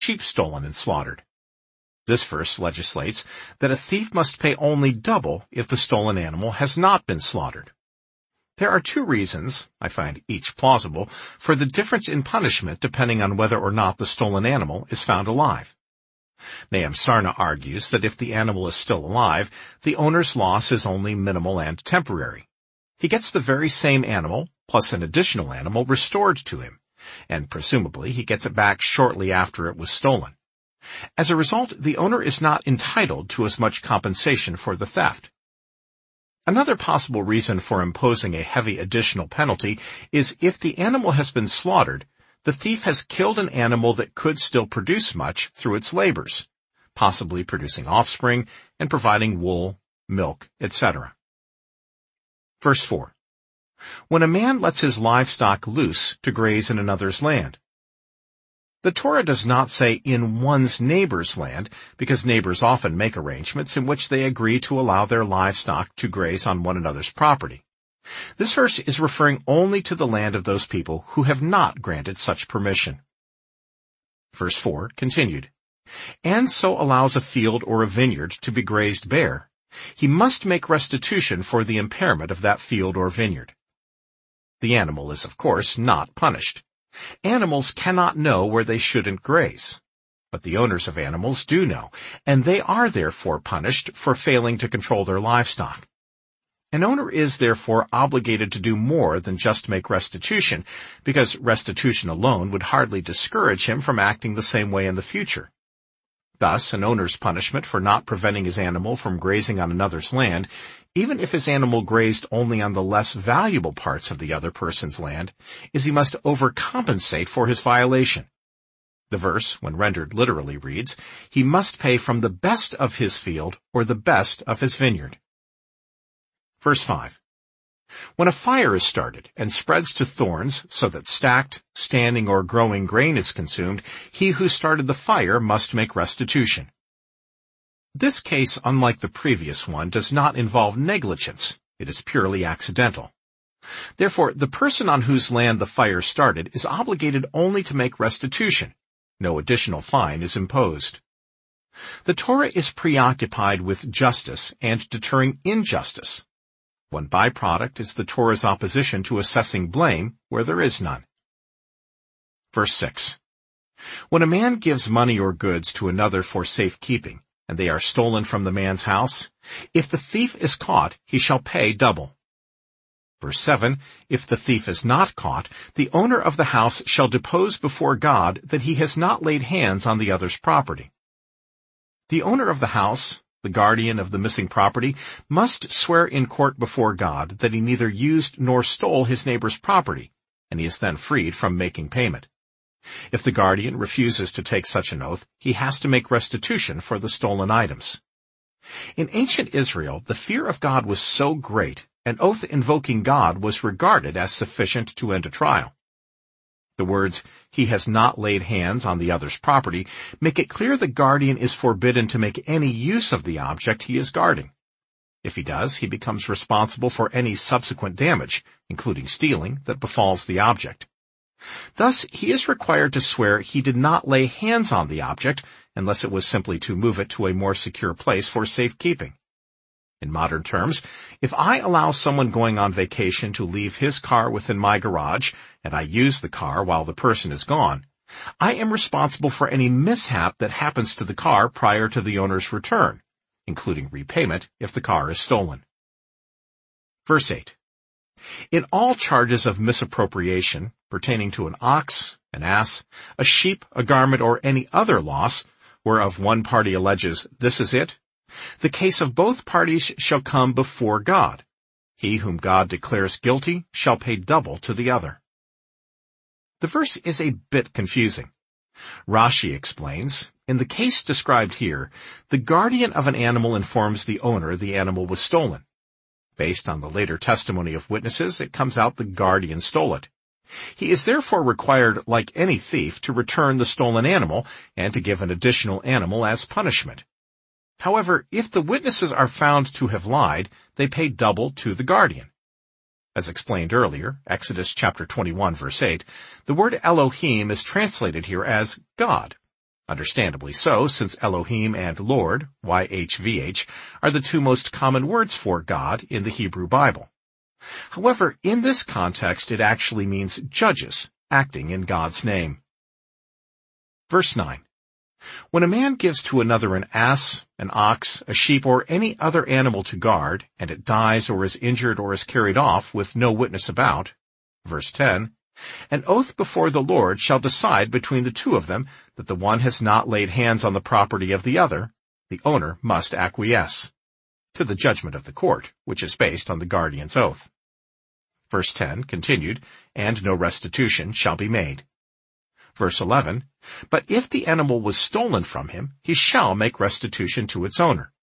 sheep stolen and slaughtered. This verse legislates that a thief must pay only double if the stolen animal has not been slaughtered. There are two reasons, I find each plausible, for the difference in punishment depending on whether or not the stolen animal is found alive. Nahum Sarna argues that if the animal is still alive, the owner's loss is only minimal and temporary. He gets the very same animal, plus an additional animal, restored to him, and presumably he gets it back shortly after it was stolen. As a result, the owner is not entitled to as much compensation for the theft. Another possible reason for imposing a heavy additional penalty is if the animal has been slaughtered, the thief has killed an animal that could still produce much through its labors, possibly producing offspring and providing wool, milk, etc. Verse 4. When a man lets his livestock loose to graze in another's land. The Torah does not say in one's neighbor's land, because neighbors often make arrangements in which they agree to allow their livestock to graze on one another's property. This verse is referring only to the land of those people who have not granted such permission. Verse 4 continued, and so allows a field or a vineyard to be grazed bare. He must make restitution for the impairment of that field or vineyard. The animal is, of course, not punished. Animals cannot know where they shouldn't graze. But the owners of animals do know, and they are therefore punished for failing to control their livestock. An owner is therefore obligated to do more than just make restitution, because restitution alone would hardly discourage him from acting the same way in the future. Thus, an owner's punishment for not preventing his animal from grazing on another's land, even if his animal grazed only on the less valuable parts of the other person's land, is he must overcompensate for his violation. The verse, when rendered literally, reads, he must pay from the best of his field or the best of his vineyard. Verse 5. When a fire is started and spreads to thorns so that stacked, standing, or growing grain is consumed, he who started the fire must make restitution. This case, unlike the previous one, does not involve negligence. It is purely accidental. Therefore, the person on whose land the fire started is obligated only to make restitution. No additional fine is imposed. The Torah is preoccupied with justice and deterring injustice. One byproduct is the Torah's opposition to assessing blame where there is none. Verse 6. When a man gives money or goods to another for safekeeping, and they are stolen from the man's house, if the thief is caught, he shall pay double. Verse 7. If the thief is not caught, the owner of the house shall depose before God that he has not laid hands on the other's property. The owner of the house, the guardian of the missing property, must swear in court before God that he neither used nor stole his neighbor's property, and he is then freed from making payment. If the guardian refuses to take such an oath, he has to make restitution for the stolen items. In ancient Israel, the fear of God was so great, an oath invoking God was regarded as sufficient to end a trial. The words, he has not laid hands on the other's property, make it clear the guardian is forbidden to make any use of the object he is guarding. If he does, he becomes responsible for any subsequent damage, including stealing, that befalls the object. Thus, he is required to swear he did not lay hands on the object, unless it was simply to move it to a more secure place for safekeeping. In modern terms, if I allow someone going on vacation to leave his car within my garage, and I use the car while the person is gone, I am responsible for any mishap that happens to the car prior to the owner's return, including repayment if the car is stolen. Verse 8. In all charges of misappropriation pertaining to an ox, an ass, a sheep, a garment, or any other loss, whereof one party alleges this is it, the case of both parties shall come before God. He whom God declares guilty shall pay double to the other. The verse is a bit confusing. Rashi explains, in the case described here, the guardian of an animal informs the owner the animal was stolen. Based on the later testimony of witnesses, it comes out the guardian stole it. He is therefore required, like any thief, to return the stolen animal and to give an additional animal as punishment. However, if the witnesses are found to have lied, they pay double to the guardian. As explained earlier, Exodus chapter 21 verse 8, the word Elohim is translated here as God. Understandably so, since Elohim and Lord, YHVH, are the two most common words for God in the Hebrew Bible. However, in this context it actually means judges, acting in God's name. Verse 9. When a man gives to another an ass, an ox, a sheep, or any other animal to guard, and it dies or is injured or is carried off with no witness about, verse 10, an oath before the Lord shall decide between the two of them that the one has not laid hands on the property of the other, the owner must acquiesce to the judgment of the court, which is based on the guardian's oath. Verse 10 continued, and no restitution shall be made. Verse 11, but if the animal was stolen from him, he shall make restitution to its owner.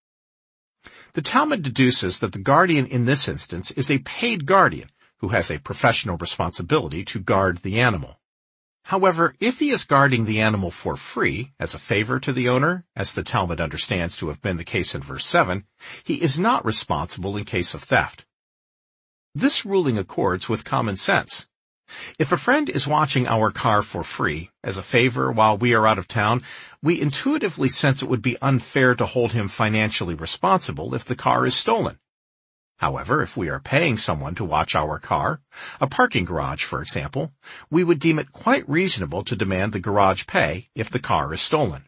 The Talmud deduces that the guardian in this instance is a paid guardian who has a professional responsibility to guard the animal. However, if he is guarding the animal for free, as a favor to the owner, as the Talmud understands to have been the case in verse 7, he is not responsible in case of theft. This ruling accords with common sense. If a friend is watching our car for free, as a favor while we are out of town, we intuitively sense it would be unfair to hold him financially responsible if the car is stolen. However, if we are paying someone to watch our car, a parking garage for example, we would deem it quite reasonable to demand the garage pay if the car is stolen.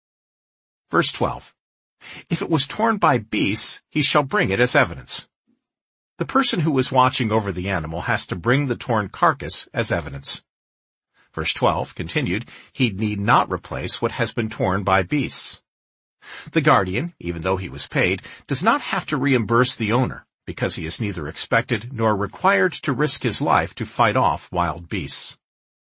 Verse 12. If it was torn by beasts, he shall bring it as evidence. The person who is watching over the animal has to bring the torn carcass as evidence. Verse 12 continued, he need not replace what has been torn by beasts. The guardian, even though he was paid, does not have to reimburse the owner, because he is neither expected nor required to risk his life to fight off wild beasts.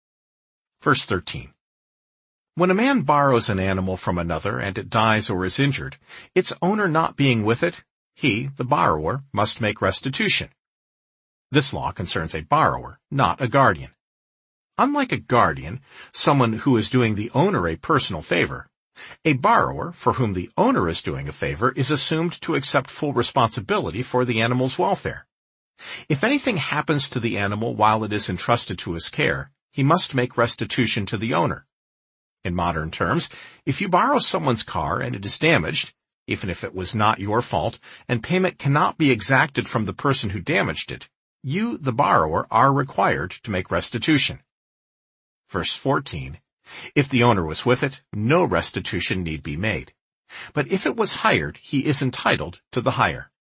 Verse 13. When a man borrows an animal from another and it dies or is injured, its owner not being with it, he, the borrower, must make restitution. This law concerns a borrower, not a guardian. Unlike a guardian, someone who is doing the owner a personal favor, a borrower, for whom the owner is doing a favor, is assumed to accept full responsibility for the animal's welfare. If anything happens to the animal while it is entrusted to his care, he must make restitution to the owner. In modern terms, if you borrow someone's car and it is damaged, even if it was not your fault, and payment cannot be exacted from the person who damaged it, you, the borrower, are required to make restitution. Verse 14. If the owner was with it, no restitution need be made. But if it was hired, he is entitled to the hire.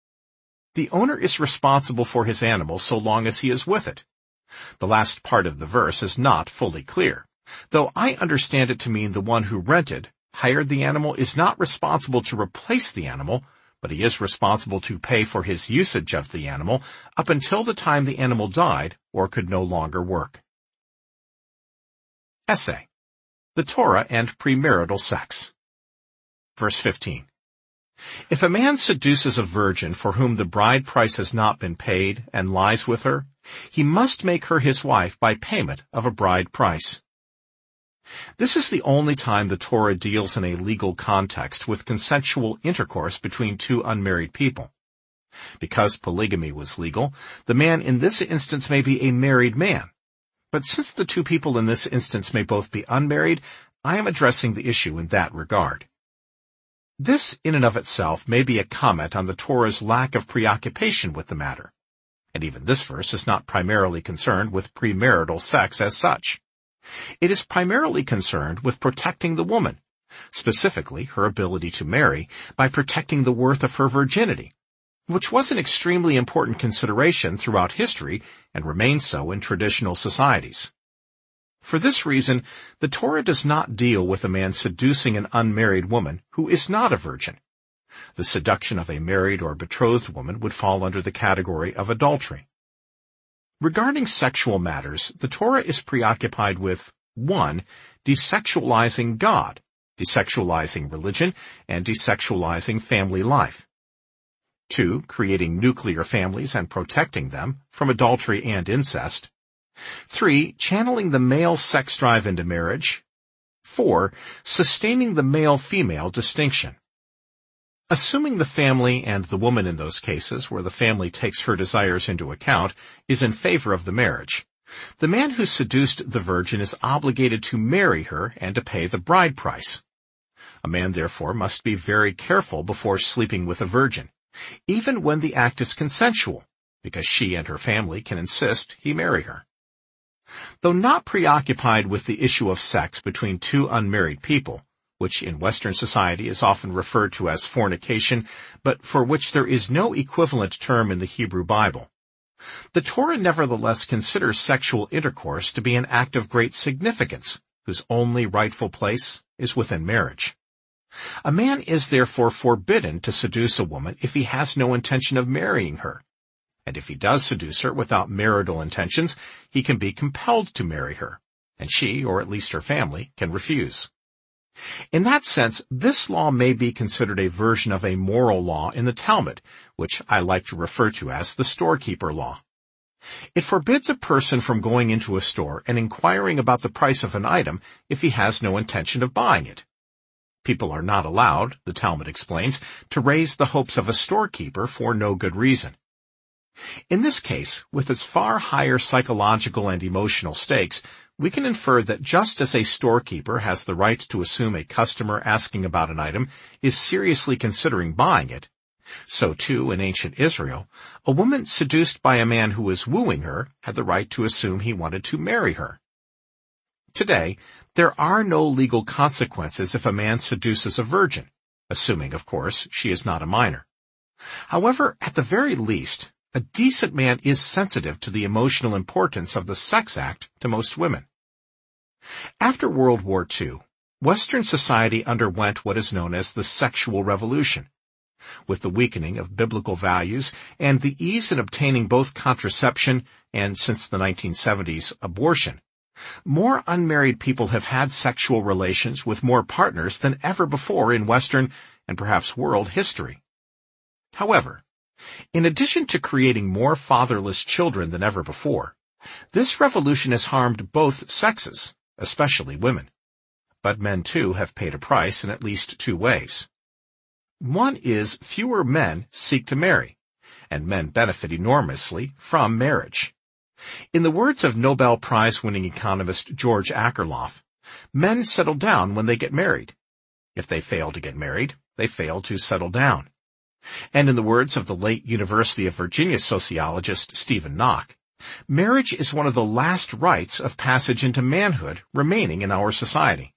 The owner is responsible for his animal so long as he is with it. The last part of the verse is not fully clear, though I understand it to mean the one who hired the animal is not responsible to replace the animal, but he is responsible to pay for his usage of the animal up until the time the animal died or could no longer work. Essay. The Torah and Premarital Sex. Verse 15. If a man seduces a virgin for whom the bride price has not been paid and lies with her, he must make her his wife by payment of a bride price. This is the only time the Torah deals in a legal context with consensual intercourse between two unmarried people. Because polygamy was legal, the man in this instance may be a married man. But since the two people in this instance may both be unmarried, I am addressing the issue in that regard. This, in and of itself, may be a comment on the Torah's lack of preoccupation with the matter. And even this verse is not primarily concerned with premarital sex as such. It is primarily concerned with protecting the woman, specifically her ability to marry, by protecting the worth of her virginity, which was an extremely important consideration throughout history and remains so in traditional societies. For this reason, the Torah does not deal with a man seducing an unmarried woman who is not a virgin. The seduction of a married or betrothed woman would fall under the category of adultery. Regarding sexual matters, the Torah is preoccupied with 1. Desexualizing God, desexualizing religion, and desexualizing family life. 2. Creating nuclear families and protecting them from adultery and incest. 3. Channeling the male sex drive into marriage. 4. Sustaining the male-female distinction. Assuming the family and the woman in those cases where the family takes her desires into account is in favor of the marriage, The man who seduced the virgin is obligated to marry her and to pay the bride price. A man therefore must be very careful before sleeping with a virgin, even when the act is consensual, because she and her family can insist he marry her. Though not preoccupied with the issue of sex between two unmarried people, which in Western society is often referred to as fornication, but for which there is no equivalent term in the Hebrew Bible, the Torah nevertheless considers sexual intercourse to be an act of great significance, whose only rightful place is within marriage. A man is therefore forbidden to seduce a woman if he has no intention of marrying her. And if he does seduce her without marital intentions, he can be compelled to marry her, and she, or at least her family, can refuse. In that sense, this law may be considered a version of a moral law in the Talmud, which I like to refer to as the storekeeper law. It forbids a person from going into a store and inquiring about the price of an item if he has no intention of buying it. People are not allowed, the Talmud explains, to raise the hopes of a storekeeper for no good reason. In this case, with its far higher psychological and emotional stakes, we can infer that just as a storekeeper has the right to assume a customer asking about an item is seriously considering buying it, so too in ancient Israel, a woman seduced by a man who was wooing her had the right to assume he wanted to marry her. Today, there are no legal consequences if a man seduces a virgin, assuming, of course, she is not a minor. However, at the very least, a decent man is sensitive to the emotional importance of the sex act to most women. After World War II, Western society underwent what is known as the sexual revolution. With the weakening of biblical values and the ease in obtaining both contraception and, since the 1970s, abortion, more unmarried people have had sexual relations with more partners than ever before in Western and perhaps world history. However, in addition to creating more fatherless children than ever before, this revolution has harmed both sexes, especially women. But men too have paid a price in at least two ways. One is fewer men seek to marry, and men benefit enormously from marriage. In the words of Nobel Prize-winning economist George Akerlof, men settle down when they get married. If they fail to get married, they fail to settle down. And in the words of the late University of Virginia sociologist Stephen Knock, marriage is one of the last rites of passage into manhood remaining in our society.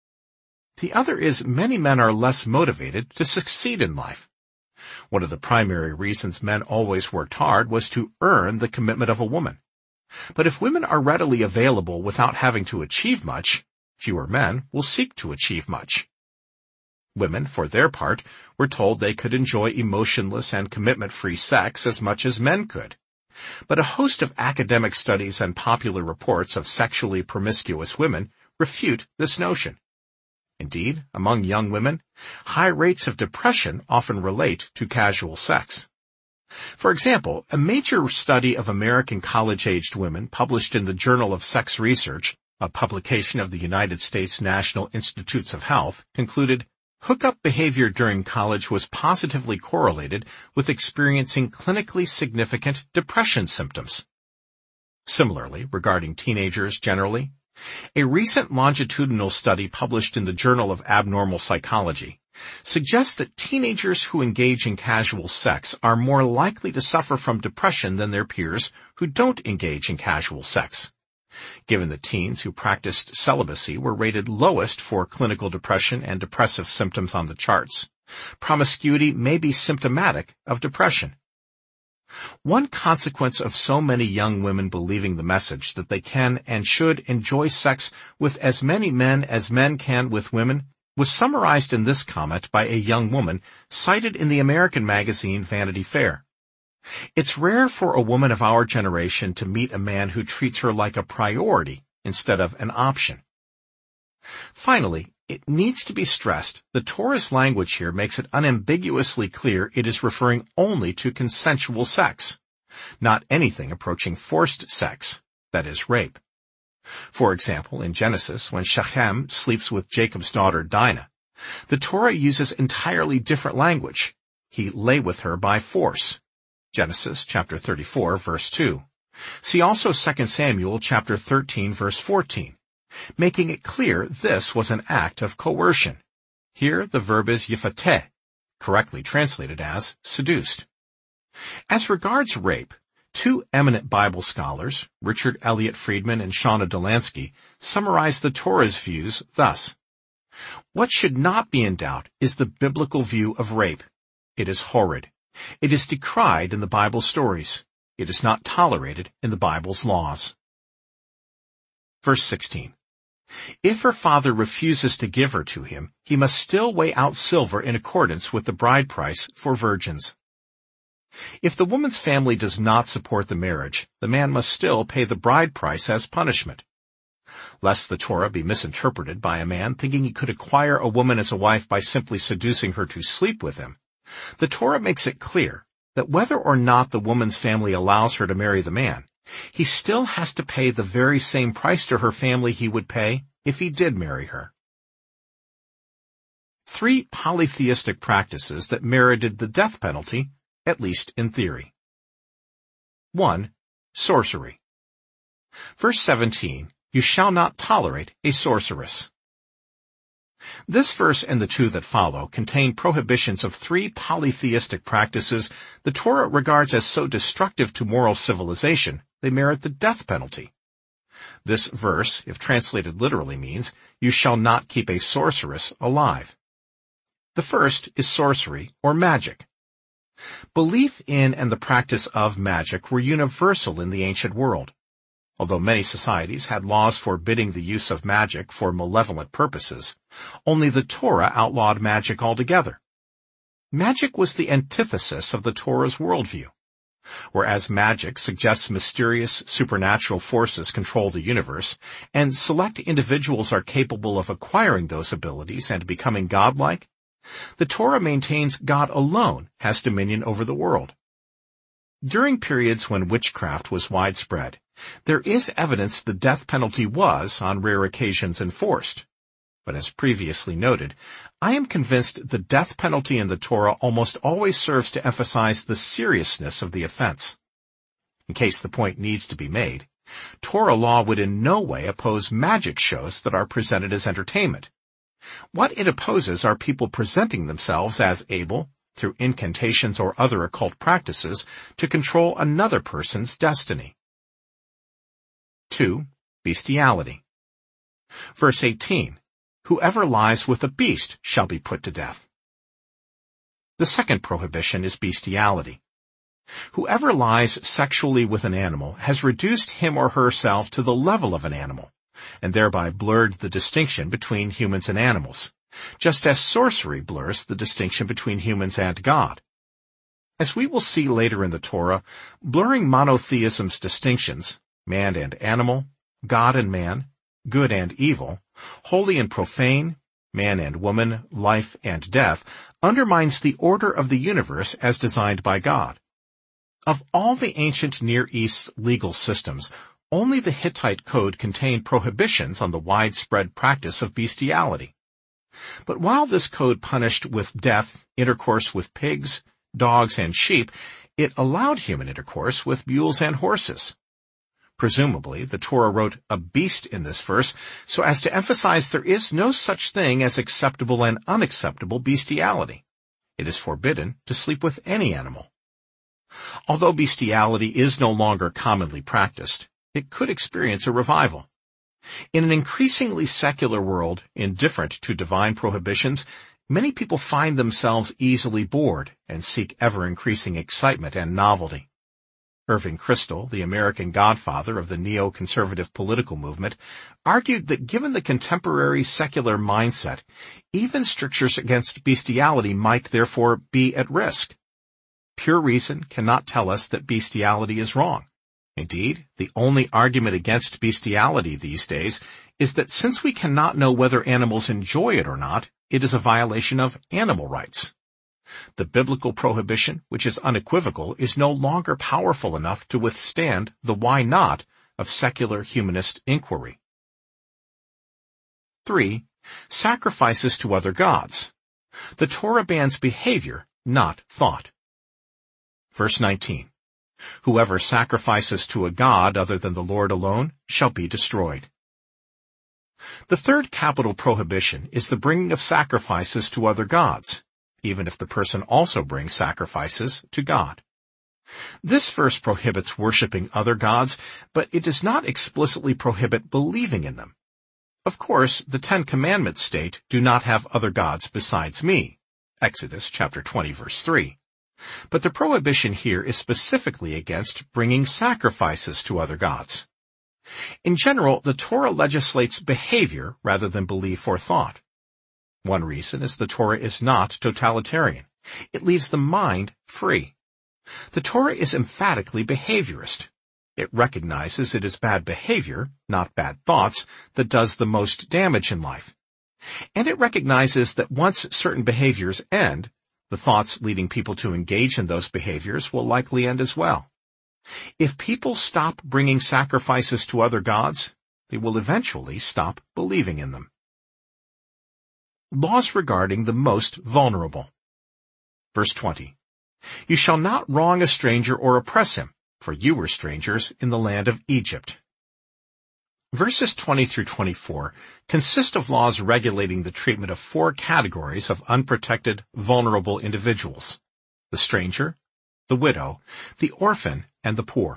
The other is many men are less motivated to succeed in life. One of the primary reasons men always worked hard was to earn the commitment of a woman. But if women are readily available without having to achieve much, fewer men will seek to achieve much. Women, for their part, were told they could enjoy emotionless and commitment-free sex as much as men could. But a host of academic studies and popular reports of sexually promiscuous women refute this notion. Indeed, among young women, high rates of depression often relate to casual sex. For example, a major study of American college-aged women published in the Journal of Sex Research, a publication of the United States National Institutes of Health, concluded hookup behavior during college was positively correlated with experiencing clinically significant depression symptoms. Similarly, regarding teenagers generally, a recent longitudinal study published in the Journal of Abnormal Psychology suggests that teenagers who engage in casual sex are more likely to suffer from depression than their peers who don't engage in casual sex. Given that teens who practiced celibacy were rated lowest for clinical depression and depressive symptoms on the charts, promiscuity may be symptomatic of depression. One consequence of so many young women believing the message that they can and should enjoy sex with as many men as men can with women was summarized in this comment by a young woman cited in the American magazine Vanity Fair. It's rare for a woman of our generation to meet a man who treats her like a priority instead of an option. Finally, it needs to be stressed that Torah's language here makes it unambiguously clear it is referring only to consensual sex, not anything approaching forced sex, that is, rape. For example, in Genesis, when Shechem sleeps with Jacob's daughter Dinah, the Torah uses entirely different language. He lay with her by force. Genesis chapter 34, verse 2. See also 2 Samuel chapter 13 verse 14, making it clear this was an act of coercion. Here the verb is yifateh, correctly translated as seduced. As regards rape, two eminent Bible scholars, Richard Elliott Friedman and Shauna Delansky, summarize the Torah's views thus. What should not be in doubt is the biblical view of rape. It is horrid. It is decried in the Bible stories. It is not tolerated in the Bible's laws. Verse 16. If her father refuses to give her to him, he must still weigh out silver in accordance with the bride price for virgins. If the woman's family does not support the marriage, the man must still pay the bride price as punishment. Lest the Torah be misinterpreted by a man thinking he could acquire a woman as a wife by simply seducing her to sleep with him, the Torah makes it clear that whether or not the woman's family allows her to marry the man, he still has to pay the very same price to her family he would pay if he did marry her. 3 polytheistic practices that merited the death penalty, at least in theory. 1. Sorcery. Verse 17, you shall not tolerate a sorceress. This verse and the 2 that follow contain prohibitions of 3 polytheistic practices the Torah regards as so destructive to moral civilization they merit the death penalty. This verse, if translated literally, means, you shall not keep a sorceress alive. The first is sorcery or magic. Belief in and the practice of magic were universal in the ancient world. Although many societies had laws forbidding the use of magic for malevolent purposes, only the Torah outlawed magic altogether. Magic was the antithesis of the Torah's worldview. Whereas magic suggests mysterious supernatural forces control the universe, and select individuals are capable of acquiring those abilities and becoming godlike, the Torah maintains God alone has dominion over the world. During periods when witchcraft was widespread, there is evidence the death penalty was, on rare occasions, enforced. But as previously noted, I am convinced the death penalty in the Torah almost always serves to emphasize the seriousness of the offense. In case the point needs to be made, Torah law would in no way oppose magic shows that are presented as entertainment. What it opposes are people presenting themselves as able, through incantations or other occult practices, to control another person's destiny. 2. Bestiality. Verse 18. Whoever lies with a beast shall be put to death. The second prohibition is bestiality. Whoever lies sexually with an animal has reduced him or herself to the level of an animal, and thereby blurred the distinction between humans and animals, just as sorcery blurs the distinction between humans and God. As we will see later in the Torah, blurring monotheism's distinctions, man and animal, God and man, good and evil, holy and profane, man and woman, life and death, undermines the order of the universe as designed by God. Of all the ancient Near East's legal systems, only the Hittite Code contained prohibitions on the widespread practice of bestiality. But while this code punished with death intercourse with pigs, dogs, and sheep, it allowed human intercourse with mules and horses. Presumably, the Torah wrote a beast in this verse so as to emphasize there is no such thing as acceptable and unacceptable bestiality. It is forbidden to sleep with any animal. Although bestiality is no longer commonly practiced, it could experience a revival. In an increasingly secular world, indifferent to divine prohibitions, many people find themselves easily bored and seek ever-increasing excitement and novelty. Irving Kristol, the American godfather of the neo-conservative political movement, argued that given the contemporary secular mindset, even strictures against bestiality might therefore be at risk. Pure reason cannot tell us that bestiality is wrong. Indeed, the only argument against bestiality these days is that since we cannot know whether animals enjoy it or not, it is a violation of animal rights. The biblical prohibition, which is unequivocal, is no longer powerful enough to withstand the why not of secular humanist inquiry. 3. Sacrifices to other gods. The Torah bans behavior, not thought. Verse 19. Whoever sacrifices to a god other than the Lord alone shall be destroyed. The third capital prohibition is the bringing of sacrifices to other gods, even if the person also brings sacrifices to God. This verse prohibits worshiping other gods, but it does not explicitly prohibit believing in them. Of course, the Ten Commandments state, "Do not have other gods besides me." Exodus chapter 20, verse 3. But the prohibition here is specifically against bringing sacrifices to other gods. In general, the Torah legislates behavior rather than belief or thought. One reason is the Torah is not totalitarian. It leaves the mind free. The Torah is emphatically behaviorist. It recognizes it is bad behavior, not bad thoughts, that does the most damage in life. And it recognizes that once certain behaviors end, the thoughts leading people to engage in those behaviors will likely end as well. If people stop bringing sacrifices to other gods, they will eventually stop believing in them. Laws regarding the most vulnerable. Verse 20. You shall not wrong a stranger or oppress him, for you were strangers in the land of Egypt. Verses 20 through 24 consist of laws regulating the treatment of four categories of unprotected, vulnerable individuals: the stranger, the widow, the orphan, and the poor.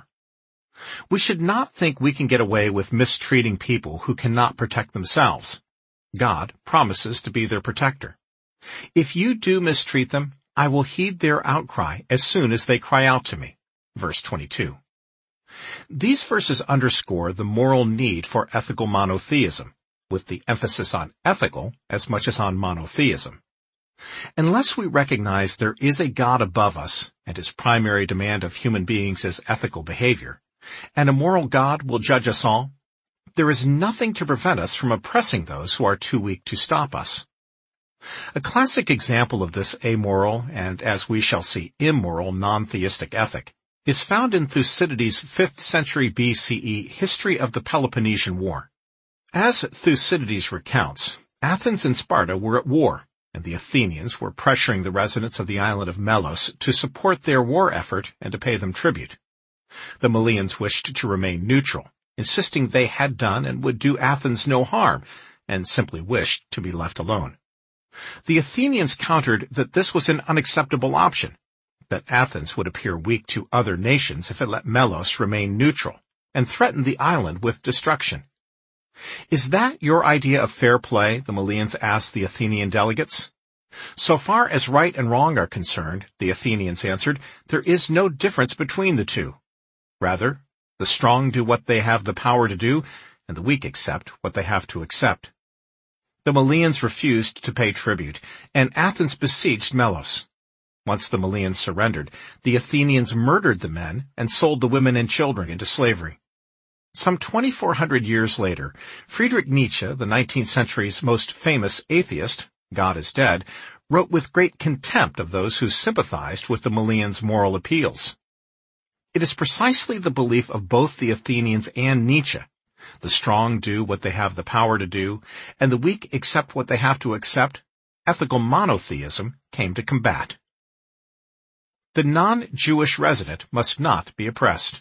We should not think we can get away with mistreating people who cannot protect themselves. God promises to be their protector. If you do mistreat them, I will heed their outcry as soon as they cry out to me. Verse 22. These verses underscore the moral need for ethical monotheism, with the emphasis on ethical as much as on monotheism. Unless we recognize there is a God above us, and his primary demand of human beings is ethical behavior, and a moral God will judge us all, there is nothing to prevent us from oppressing those who are too weak to stop us. A classic example of this amoral and, as we shall see, immoral non-theistic ethic is found in Thucydides' 5th century BCE History of the Peloponnesian War. As Thucydides recounts, Athens and Sparta were at war, and the Athenians were pressuring the residents of the island of Melos to support their war effort and to pay them tribute. The Melians wished to remain neutral, insisting they had done and would do Athens no harm, and simply wished to be left alone. The Athenians countered that this was an unacceptable option, that Athens would appear weak to other nations if it let Melos remain neutral, and threatened the island with destruction. Is that your idea of fair play? The Melians asked the Athenian delegates. So far as right and wrong are concerned, the Athenians answered, there is no difference between the two. Rather, the strong do what they have the power to do, and the weak accept what they have to accept. The Melians refused to pay tribute, and Athens besieged Melos. Once the Melians surrendered, the Athenians murdered the men and sold the women and children into slavery. Some 2,400 years later, Friedrich Nietzsche, the 19th century's most famous atheist, God is dead, wrote with great contempt of those who sympathized with the Melians' moral appeals. It is precisely the belief of both the Athenians and Nietzsche. The strong do what they have the power to do, and the weak accept what they have to accept. Ethical monotheism came to combat. The non-Jewish resident must not be oppressed.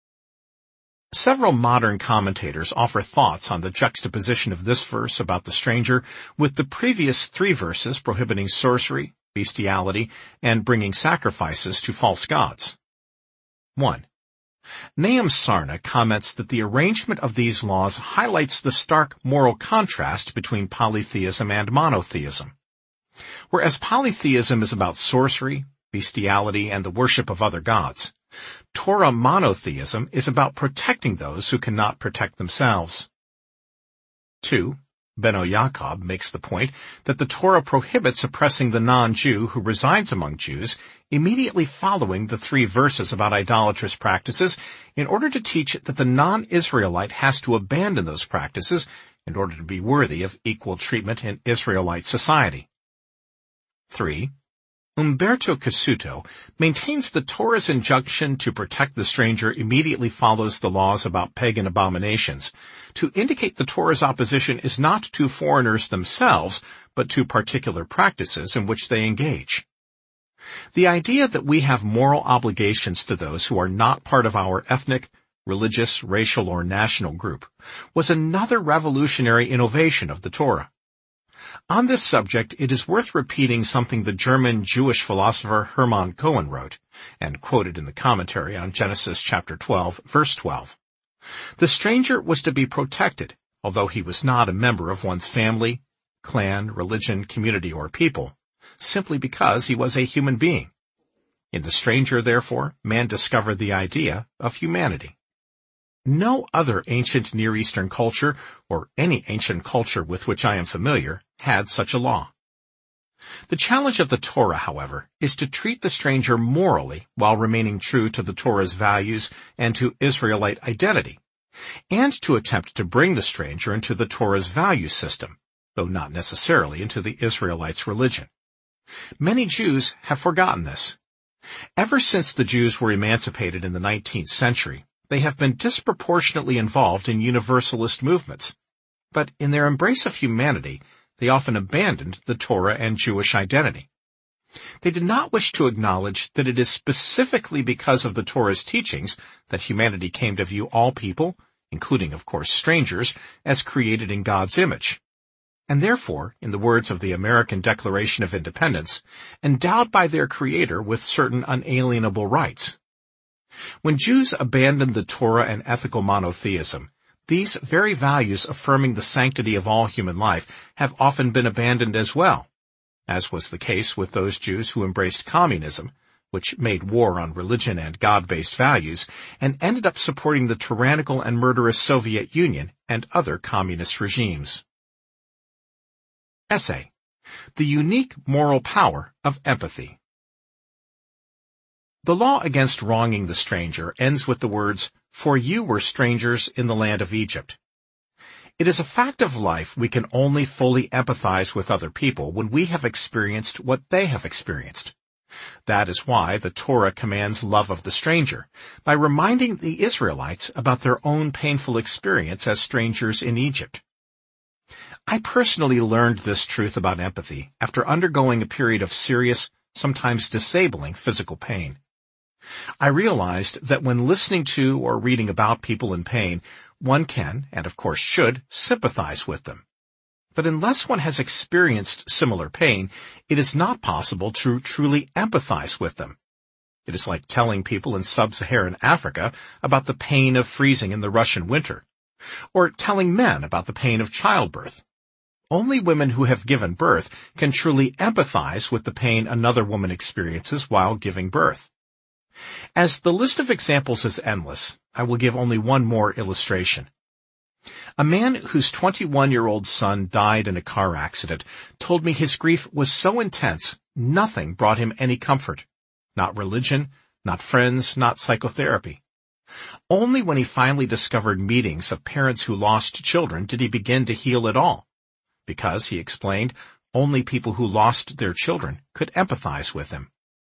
Several modern commentators offer thoughts on the juxtaposition of this verse about the stranger with the previous 3 verses prohibiting sorcery, bestiality, and bringing sacrifices to false gods. 1. Nahum Sarna comments that the arrangement of these laws highlights the stark moral contrast between polytheism and monotheism. Whereas polytheism is about sorcery, bestiality, and the worship of other gods, Torah monotheism is about protecting those who cannot protect themselves. 2. Beno Yaakov makes the point that the Torah prohibits oppressing the non-Jew who resides among Jews immediately following the 3 verses about idolatrous practices in order to teach that the non-Israelite has to abandon those practices in order to be worthy of equal treatment in Israelite society. 3. Umberto Cassuto maintains the Torah's injunction to protect the stranger immediately follows the laws about pagan abominations, to indicate the Torah's opposition is not to foreigners themselves, but to particular practices in which they engage. The idea that we have moral obligations to those who are not part of our ethnic, religious, racial, or national group was another revolutionary innovation of the Torah. On this subject, it is worth repeating something the German Jewish philosopher Hermann Cohen wrote, and quoted in the commentary on Genesis chapter 12, verse 12. The stranger was to be protected, although he was not a member of one's family, clan, religion, community, or people, simply because he was a human being. In the stranger, therefore, man discovered the idea of humanity. No other ancient Near Eastern culture, or any ancient culture with which I am familiar, had such a law. The challenge of the Torah, however, is to treat the stranger morally while remaining true to the Torah's values and to Israelite identity, and to attempt to bring the stranger into the Torah's value system, though not necessarily into the Israelites' religion. Many Jews have forgotten this. Ever since the Jews were emancipated in the 19th century, they have been disproportionately involved in universalist movements. But in their embrace of humanity, they often abandoned the Torah and Jewish identity. They did not wish to acknowledge that it is specifically because of the Torah's teachings that humanity came to view all people, including, of course, strangers, as created in God's image, and therefore, in the words of the American Declaration of Independence, endowed by their Creator with certain unalienable rights. When Jews abandoned the Torah and ethical monotheism, these very values affirming the sanctity of all human life have often been abandoned as well, as was the case with those Jews who embraced communism, which made war on religion and God-based values, and ended up supporting the tyrannical and murderous Soviet Union and other communist regimes. Essay: The Unique Moral Power of Empathy. The law against wronging the stranger ends with the words, "For you were strangers in the land of Egypt." It is a fact of life we can only fully empathize with other people when we have experienced what they have experienced. That is why the Torah commands love of the stranger, by reminding the Israelites about their own painful experience as strangers in Egypt. I personally learned this truth about empathy after undergoing a period of serious, sometimes disabling physical pain. I realized that when listening to or reading about people in pain, one can, and of course should, sympathize with them. But unless one has experienced similar pain, it is not possible to truly empathize with them. It is like telling people in sub-Saharan Africa about the pain of freezing in the Russian winter, or telling men about the pain of childbirth. Only women who have given birth can truly empathize with the pain another woman experiences while giving birth. As the list of examples is endless, I will give only one more illustration. A man whose 21-year-old son died in a car accident told me his grief was so intense, nothing brought him any comfort. Not religion, not friends, not psychotherapy. Only when he finally discovered meetings of parents who lost children did he begin to heal at all. Because, he explained, only people who lost their children could empathize with him.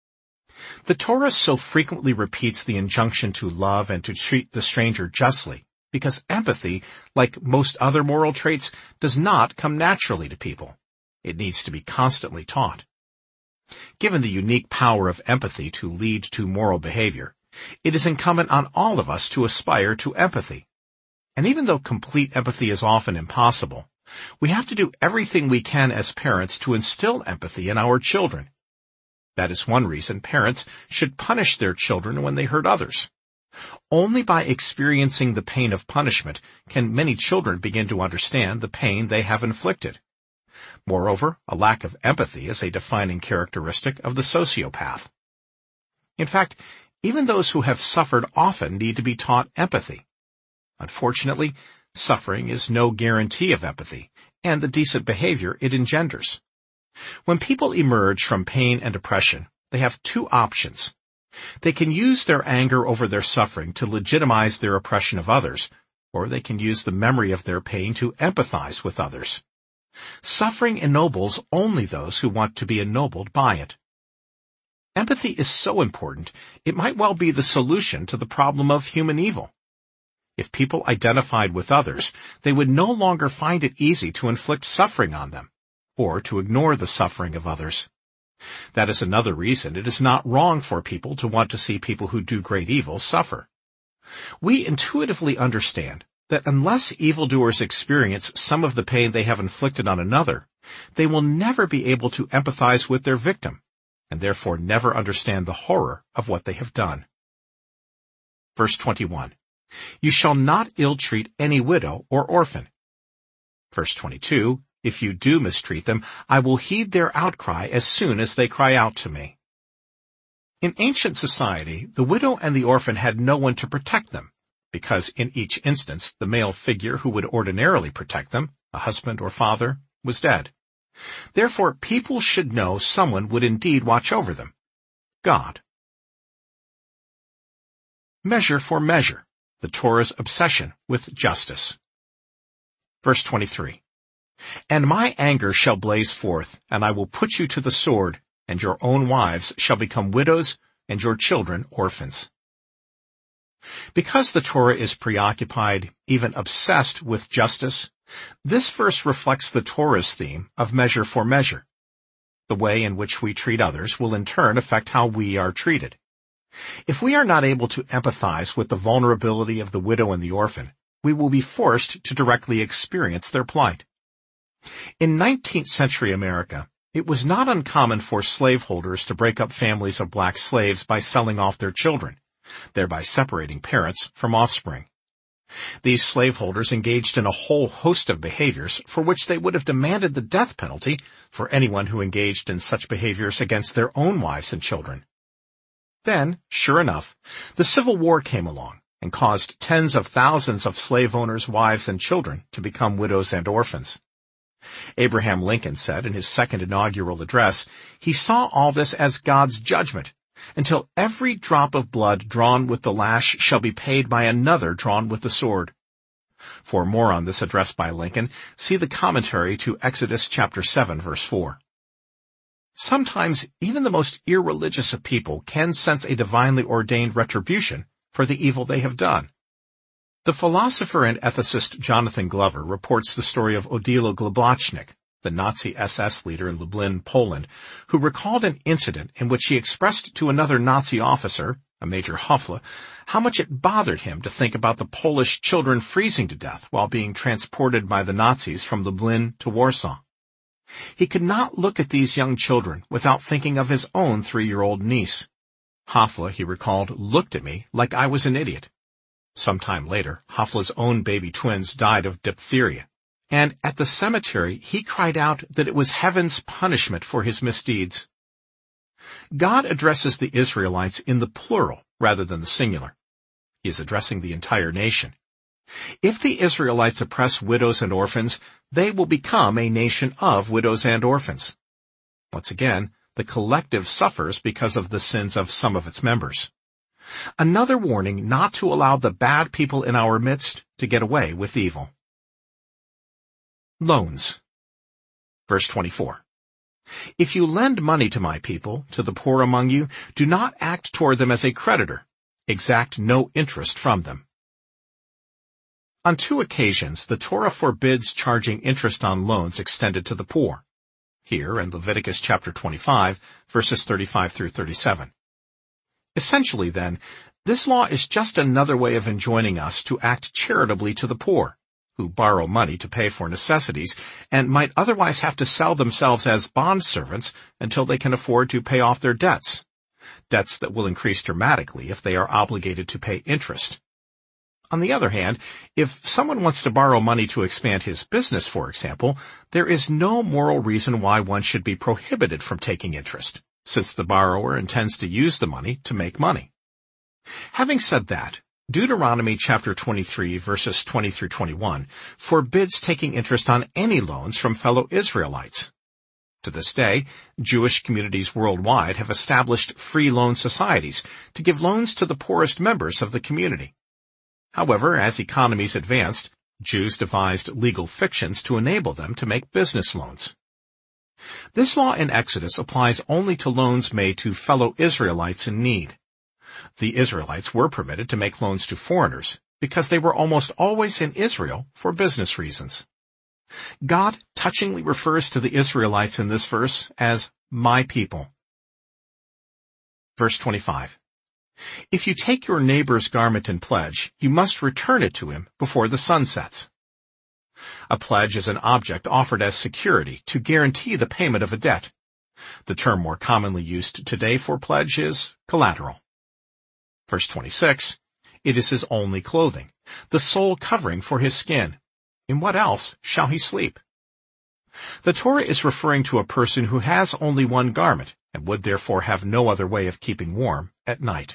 The Torah so frequently repeats the injunction to love and to treat the stranger justly, because empathy, like most other moral traits, does not come naturally to people. It needs to be constantly taught. Given the unique power of empathy to lead to moral behavior, it is incumbent on all of us to aspire to empathy. And even though complete empathy is often impossible, we have to do everything we can as parents to instill empathy in our children. That is one reason parents should punish their children when they hurt others. Only by experiencing the pain of punishment can many children begin to understand the pain they have inflicted. Moreover, a lack of empathy is a defining characteristic of the sociopath. In fact, even those who have suffered often need to be taught empathy. Unfortunately, suffering is no guarantee of empathy and the decent behavior it engenders. When people emerge from pain and depression, they have two options. They can use their anger over their suffering to legitimize their oppression of others, or they can use the memory of their pain to empathize with others. Suffering ennobles only those who want to be ennobled by it. Empathy is so important, it might well be the solution to the problem of human evil. If people identified with others, they would no longer find it easy to inflict suffering on them, or to ignore the suffering of others. That is another reason it is not wrong for people to want to see people who do great evil suffer. We intuitively understand that unless evildoers experience some of the pain they have inflicted on another, they will never be able to empathize with their victim, and therefore never understand the horror of what they have done. Verse 21. You shall not ill-treat any widow or orphan. Verse 22. If you do mistreat them, I will heed their outcry as soon as they cry out to me. In ancient society, the widow and the orphan had no one to protect them, because in each instance the male figure who would ordinarily protect them, a husband or father, was dead. Therefore, people should know someone would indeed watch over them, God. Measure for measure, the Torah's obsession with justice. Verse 23. And my anger shall blaze forth, and I will put you to the sword, and your own wives shall become widows, and your children orphans. Because the Torah is preoccupied, even obsessed with justice, this verse reflects the Torah's theme of measure for measure. The way in which we treat others will in turn affect how we are treated. If we are not able to empathize with the vulnerability of the widow and the orphan, we will be forced to directly experience their plight. In 19th century America, it was not uncommon for slaveholders to break up families of black slaves by selling off their children, thereby separating parents from offspring. These slaveholders engaged in a whole host of behaviors for which they would have demanded the death penalty for anyone who engaged in such behaviors against their own wives and children. Then, sure enough, the Civil War came along and caused tens of thousands of slave owners' wives and children to become widows and orphans. Abraham Lincoln said in his second inaugural address, he saw all this as God's judgment, until every drop of blood drawn with the lash shall be paid by another drawn with the sword. For more on this address by Lincoln, see the commentary to Exodus chapter 7, verse 4. Sometimes even the most irreligious of people can sense a divinely ordained retribution for the evil they have done. The philosopher and ethicist Jonathan Glover reports the story of Odilo Globachnik, the Nazi SS leader in Lublin, Poland, who recalled an incident in which he expressed to another Nazi officer, a Major Hoffle, how much it bothered him to think about the Polish children freezing to death while being transported by the Nazis from Lublin to Warsaw. He could not look at these young children without thinking of his own 3-year-old niece. Hoffle, he recalled, looked at me like I was an idiot. Some time later, Hoffle's own baby twins died of diphtheria, and at the cemetery he cried out that it was heaven's punishment for his misdeeds. God addresses the Israelites in the plural rather than the singular. He is addressing the entire nation. If the Israelites oppress widows and orphans, they will become a nation of widows and orphans. Once again, the collective suffers because of the sins of some of its members. Another warning not to allow the bad people in our midst to get away with evil. Loans. Verse 24. If you lend money to my people, to the poor among you, do not act toward them as a creditor. Exact no interest from them. On 2 occasions, the Torah forbids charging interest on loans extended to the poor. Here in Leviticus chapter 25, verses 35 through 37. Essentially, then, this law is just another way of enjoining us to act charitably to the poor, who borrow money to pay for necessities and might otherwise have to sell themselves as bondservants until they can afford to pay off their debts that will increase dramatically if they are obligated to pay interest. On the other hand, if someone wants to borrow money to expand his business, for example, there is no moral reason why one should be prohibited from taking interest, since the borrower intends to use the money to make money. Having said that, Deuteronomy chapter 23, verses 20 through 21, forbids taking interest on any loans from fellow Israelites. To this day, Jewish communities worldwide have established free loan societies to give loans to the poorest members of the community. However, as economies advanced, Jews devised legal fictions to enable them to make business loans. This law in Exodus applies only to loans made to fellow Israelites in need. The Israelites were permitted to make loans to foreigners because they were almost always in Israel for business reasons. God touchingly refers to the Israelites in this verse as my people. Verse 25. If you take your neighbor's garment in pledge, you must return it to him before the sun sets. A pledge is an object offered as security to guarantee the payment of a debt. The term more commonly used today for pledge is collateral. Verse 26. It is his only clothing, the sole covering for his skin. In what else shall he sleep? The Torah is referring to a person who has only one garment and would therefore have no other way of keeping warm at night.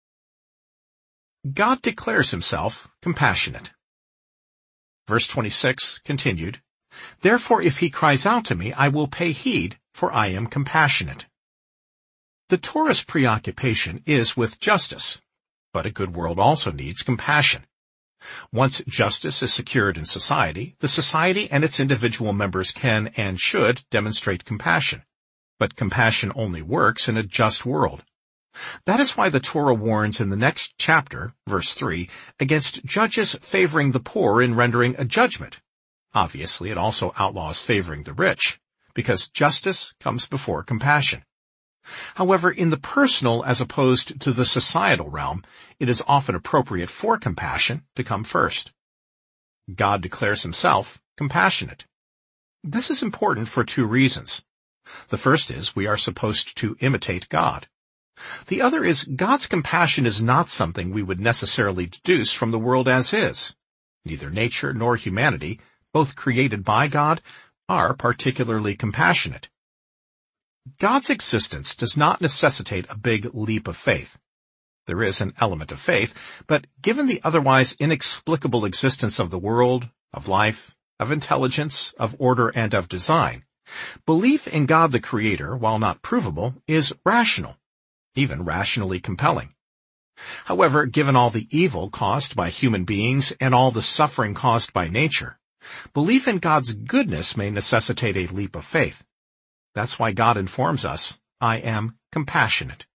God declares himself compassionate. Verse 26 continued, Therefore if he cries out to me, I will pay heed, for I am compassionate. The Torah's preoccupation is with justice, but a good world also needs compassion. Once justice is secured in society, the society and its individual members can and should demonstrate compassion. But compassion only works in a just world. That is why the Torah warns in the next chapter, verse 3, against judges favoring the poor in rendering a judgment. Obviously, it also outlaws favoring the rich, because justice comes before compassion. However, in the personal as opposed to the societal realm, it is often appropriate for compassion to come first. God declares himself compassionate. This is important for two reasons. The first is we are supposed to imitate God. The other is God's compassion is not something we would necessarily deduce from the world as is. Neither nature nor humanity, both created by God, are particularly compassionate. God's existence does not necessitate a big leap of faith. There is an element of faith, but given the otherwise inexplicable existence of the world, of life, of intelligence, of order, and of design, belief in God the Creator, while not provable, is rational, even rationally compelling. However, given all the evil caused by human beings and all the suffering caused by nature, belief in God's goodness may necessitate a leap of faith. That's why God informs us, I am compassionate.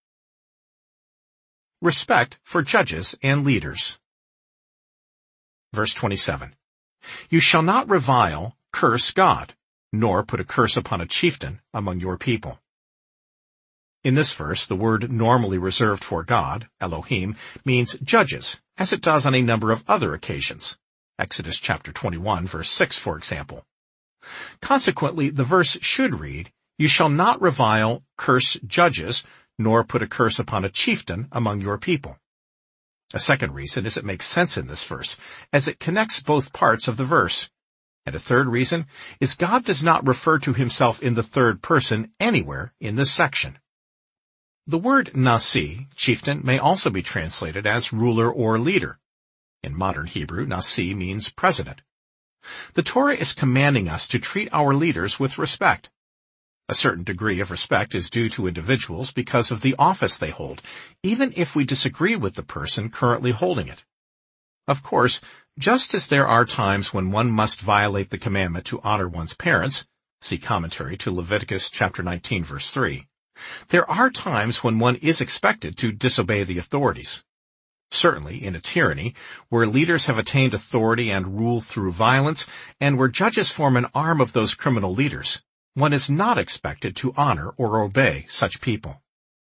Respect for judges and leaders. Verse 27. You shall not revile, curse God, nor put a curse upon a chieftain among your people. In this verse, the word normally reserved for God, Elohim, means judges, as it does on a number of other occasions. Exodus chapter 21, verse 6, for example. Consequently, the verse should read, You shall not revile, curse judges, nor put a curse upon a chieftain among your people. A second reason is it makes sense in this verse, as it connects both parts of the verse. And a third reason is God does not refer to himself in the third person anywhere in this section. The word nasi, chieftain, may also be translated as ruler or leader. In modern Hebrew, nasi means president. The Torah is commanding us to treat our leaders with respect. A certain degree of respect is due to individuals because of the office they hold, even if we disagree with the person currently holding it. Of course, just as there are times when one must violate the commandment to honor one's parents, see commentary to Leviticus chapter 19, verse 3, there are times when one is expected to disobey the authorities. Certainly, in a tyranny, where leaders have attained authority and rule through violence, and where judges form an arm of those criminal leaders, one is not expected to honor or obey such people.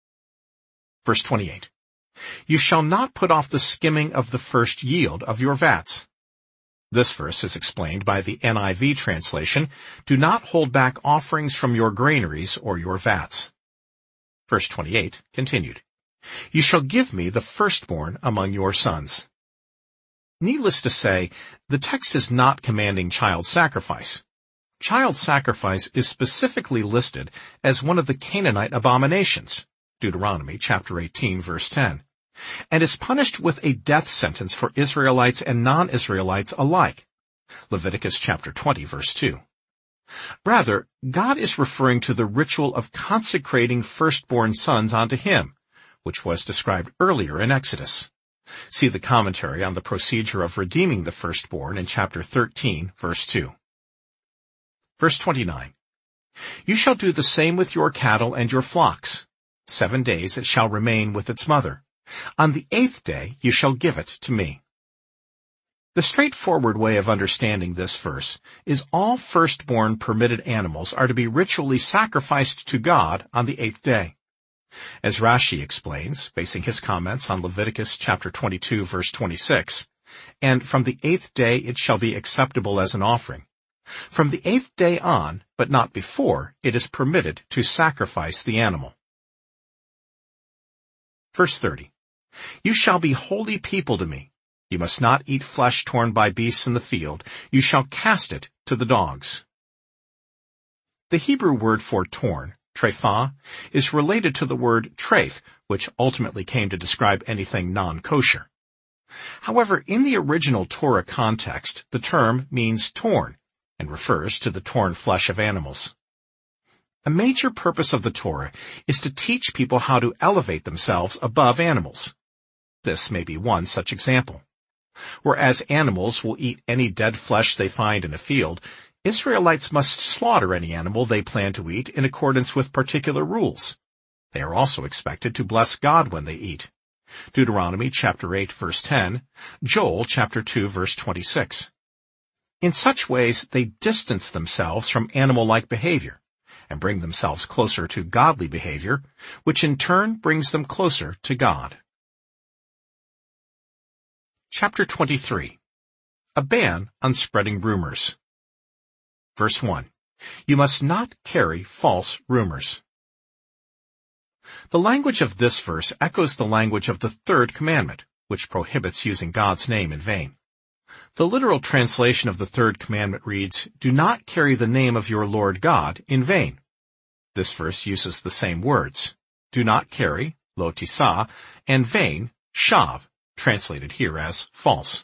Verse 28. You shall not put off the skimming of the first yield of your vats. This verse is explained by the NIV translation, Do not hold back offerings from your granaries or your vats. Verse 28 continued, You shall give me the firstborn among your sons. Needless to say, the text is not commanding child sacrifice. Child sacrifice is specifically listed as one of the Canaanite abominations, Deuteronomy chapter 18, verse 10, and is punished with a death sentence for Israelites and non-Israelites alike, Leviticus chapter 20, verse 2. Rather, God is referring to the ritual of consecrating firstborn sons unto him, which was described earlier in Exodus. See the commentary on the procedure of redeeming the firstborn in chapter 13, verse 2. Verse 29. You shall do the same with your cattle and your flocks. 7 days it shall remain with its mother. On the 8th day you shall give it to me. The straightforward way of understanding this verse is all firstborn permitted animals are to be ritually sacrificed to God on the 8th day. As Rashi explains, basing his comments on Leviticus chapter 22, verse 26, "And from the 8th day it shall be acceptable as an offering. From the 8th day on, but not before, it is permitted to sacrifice the animal." Verse 30. "You shall be holy people to me. You must not eat flesh torn by beasts in the field. You shall cast it to the dogs." The Hebrew word for torn, trephah, is related to the word treif, which ultimately came to describe anything non-kosher. However, in the original Torah context, the term means torn and refers to the torn flesh of animals. A major purpose of the Torah is to teach people how to elevate themselves above animals. This may be one such example. Whereas animals will eat any dead flesh they find in a field, Israelites must slaughter any animal they plan to eat in accordance with particular rules. They are also expected to bless God when they eat. Deuteronomy chapter 8, verse 10, Joel chapter 2, verse 26. In such ways, they distance themselves from animal-like behavior and bring themselves closer to godly behavior, which in turn brings them closer to God. Chapter 23. A ban on spreading rumors. Verse 1. You must not carry false rumors. The language of this verse echoes the language of the third commandment, which prohibits using God's name in vain. The literal translation of the third commandment reads, "Do not carry the name of your Lord God in vain." This verse uses the same words, "do not carry," lo tisah, and "vain," shav, translated here as false.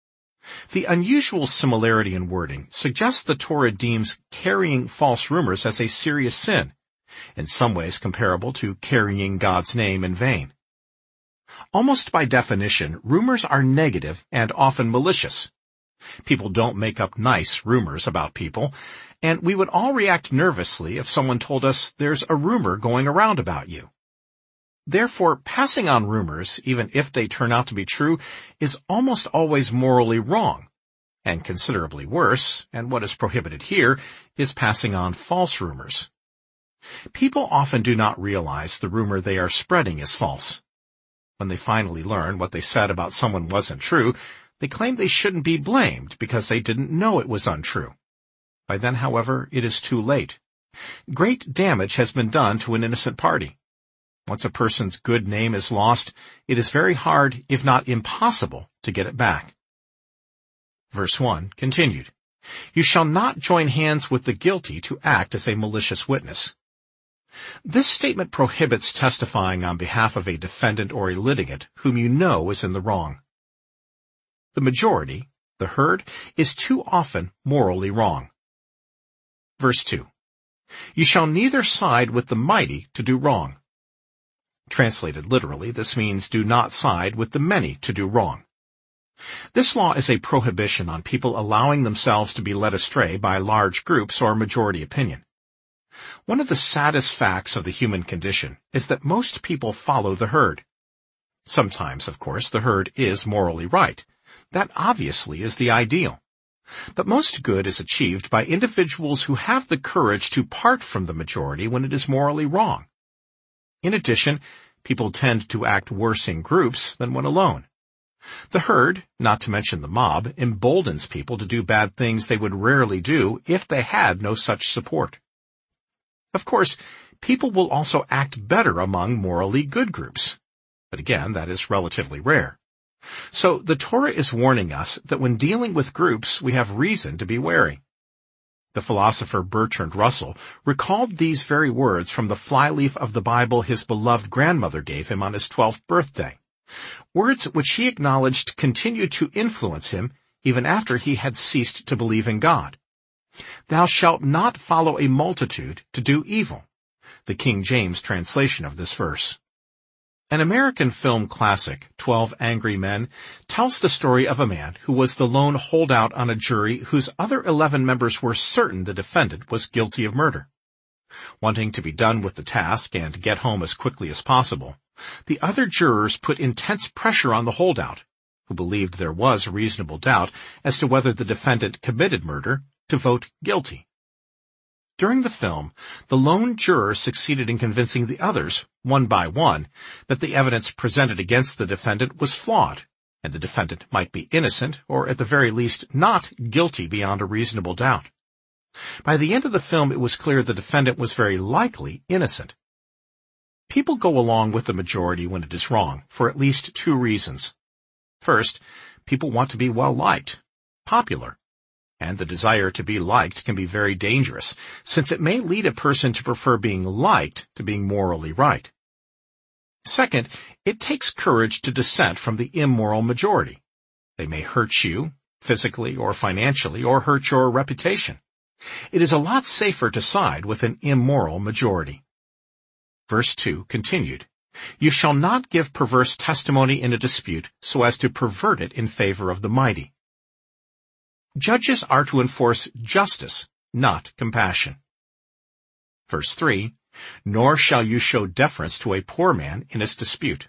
The unusual similarity in wording suggests the Torah deems carrying false rumors as a serious sin, in some ways comparable to carrying God's name in vain. Almost by definition, rumors are negative and often malicious. People don't make up nice rumors about people, and we would all react nervously if someone told us there's a rumor going around about you. Therefore, passing on rumors, even if they turn out to be true, is almost always morally wrong. And considerably worse, and what is prohibited here, is passing on false rumors. People often do not realize the rumor they are spreading is false. When they finally learn what they said about someone wasn't true, they claim they shouldn't be blamed because they didn't know it was untrue. By then, however, it is too late. Great damage has been done to an innocent party. Once a person's good name is lost, it is very hard, if not impossible, to get it back. Verse 1 continued, "You shall not join hands with the guilty to act as a malicious witness." This statement prohibits testifying on behalf of a defendant or a litigant whom you know is in the wrong. The majority, the herd, is too often morally wrong. Verse 2, "You shall neither side with the mighty to do wrong." Translated literally, this means do not side with the many to do wrong. This law is a prohibition on people allowing themselves to be led astray by large groups or majority opinion. One of the saddest facts of the human condition is that most people follow the herd. Sometimes, of course, the herd is morally right. That obviously is the ideal. But most good is achieved by individuals who have the courage to part from the majority when it is morally wrong. In addition, people tend to act worse in groups than when alone. The herd, not to mention the mob, emboldens people to do bad things they would rarely do if they had no such support. Of course, people will also act better among morally good groups. But again, that is relatively rare. So the Torah is warning us that when dealing with groups, we have reason to be wary. The philosopher Bertrand Russell recalled these very words from the flyleaf of the Bible his beloved grandmother gave him on his 12th birthday, words which he acknowledged continued to influence him even after he had ceased to believe in God. "Thou shalt not follow a multitude to do evil," the King James translation of this verse. An American film classic, 12 Angry Men, tells the story of a man who was the lone holdout on a jury whose other 11 members were certain the defendant was guilty of murder. Wanting to be done with the task and get home as quickly as possible, the other jurors put intense pressure on the holdout, who believed there was reasonable doubt as to whether the defendant committed murder, to vote guilty. During the film, the lone juror succeeded in convincing the others, one by one, that the evidence presented against the defendant was flawed, and the defendant might be innocent, or at the very least not guilty beyond a reasonable doubt. By the end of the film, it was clear the defendant was very likely innocent. People go along with the majority when it is wrong, for at least two reasons. First, people want to be well-liked, popular. And the desire to be liked can be very dangerous, since it may lead a person to prefer being liked to being morally right. Second, it takes courage to dissent from the immoral majority. They may hurt you, physically or financially, or hurt your reputation. It is a lot safer to side with an immoral majority. Verse 2 continued, "You shall not give perverse testimony in a dispute so as to pervert it in favor of the mighty." Judges are to enforce justice, not compassion. Verse 3, "Nor shall you show deference to a poor man in his dispute."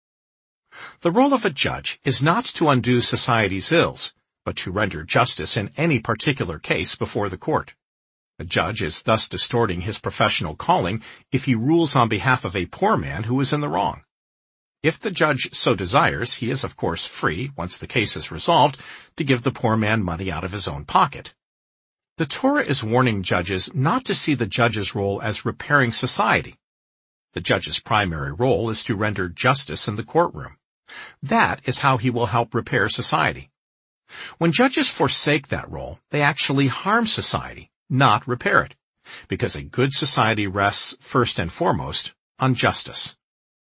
The role of a judge is not to undo society's ills, but to render justice in any particular case before the court. A judge is thus distorting his professional calling if he rules on behalf of a poor man who is in the wrong. If the judge so desires, he is of course free, once the case is resolved, to give the poor man money out of his own pocket. The Torah is warning judges not to see the judge's role as repairing society. The judge's primary role is to render justice in the courtroom. That is how he will help repair society. When judges forsake that role, they actually harm society, not repair it, because a good society rests first and foremost on justice.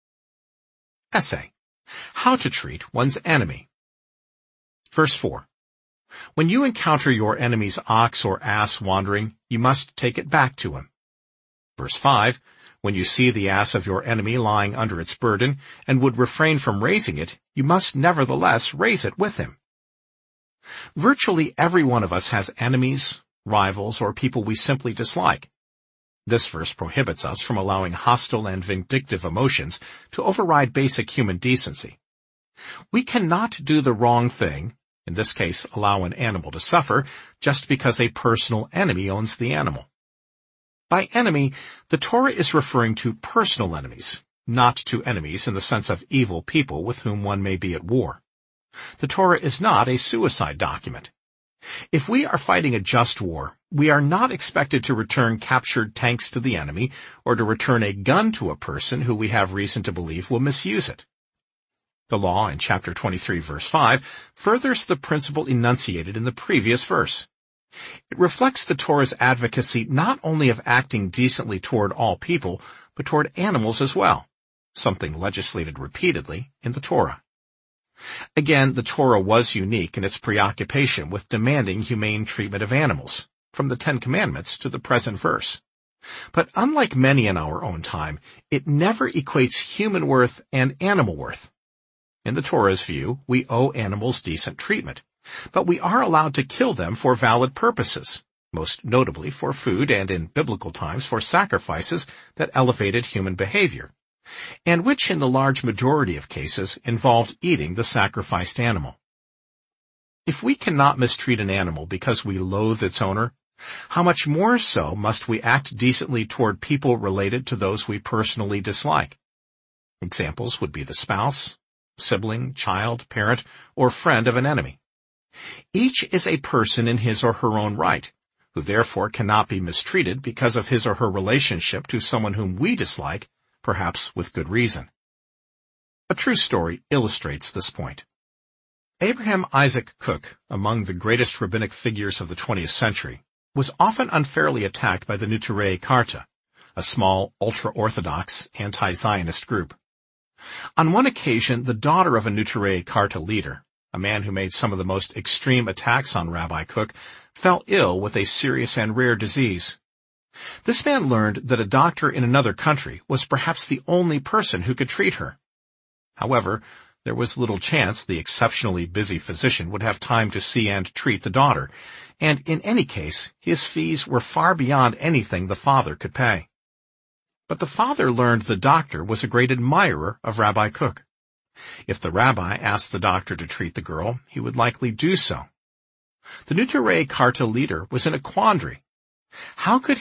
Essay: How to treat one's enemy. Verse 4. When you encounter your enemy's ox or ass wandering, you must take it back to him. Verse 5. When you see the ass of your enemy lying under its burden and would refrain from raising it, you must nevertheless raise it with him. Virtually every one of us has enemies, rivals, or people we simply dislike. This verse prohibits us from allowing hostile and vindictive emotions to override basic human decency. We cannot do the wrong thing, in this case allow an animal to suffer, just because a personal enemy owns the animal. By enemy, the Torah is referring to personal enemies, not to enemies in the sense of evil people with whom one may be at war. The Torah is not a suicide document. If we are fighting a just war, we are not expected to return captured tanks to the enemy or to return a gun to a person who we have reason to believe will misuse it. The law in chapter 23 verse 5 furthers the principle enunciated in the previous verse. It reflects the Torah's advocacy not only of acting decently toward all people, but toward animals as well, something legislated repeatedly in the Torah. Again, the Torah was unique in its preoccupation with demanding humane treatment of animals, from the Ten Commandments to the present verse. But unlike many in our own time, it never equates human worth and animal worth. In the Torah's view, we owe animals decent treatment, but we are allowed to kill them for valid purposes, most notably for food and in biblical times for sacrifices that elevated human behavior, and which in the large majority of cases involved eating the sacrificed animal. If we cannot mistreat an animal because we loathe its owner, how much more so must we act decently toward people related to those we personally dislike? Examples would be the spouse, sibling, child, parent, or friend of an enemy. Each is a person in his or her own right, who therefore cannot be mistreated because of his or her relationship to someone whom we dislike, perhaps with good reason. A true story illustrates this point. Abraham Isaac Cook, among the greatest rabbinic figures of the 20th century, was often unfairly attacked by the Neturei Karta, a small, ultra-Orthodox, anti-Zionist group. On one occasion, the daughter of a Neturei Karta leader, a man who made some of the most extreme attacks on Rabbi Cook, fell ill with a serious and rare disease. This man learned that a doctor in another country was perhaps the only person who could treat her. However, there was little chance the exceptionally busy physician would have time to see and treat the daughter, and in any case, his fees were far beyond anything the father could pay. But the father learned the doctor was a great admirer of Rabbi Cook. If the rabbi asked the doctor to treat the girl, he would likely do so. The Neturei Karta leader was in a quandary. How could he,